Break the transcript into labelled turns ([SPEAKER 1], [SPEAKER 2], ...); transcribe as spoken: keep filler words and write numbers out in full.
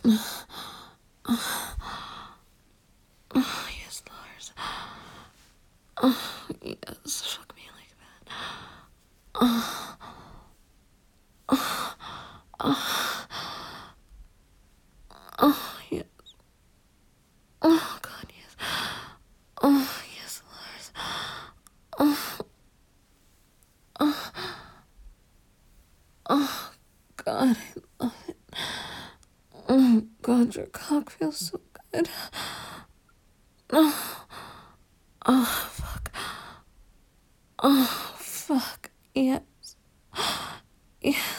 [SPEAKER 1] Oh, yes, Lars. Oh, yes, fuck me like that. Oh, oh, yes. Oh, God, yes. Oh, yes, Lars. Oh, oh, God, I love it. Oh, God, your cock feels so good. Oh, oh, fuck. Oh, fuck. Yes. Yes.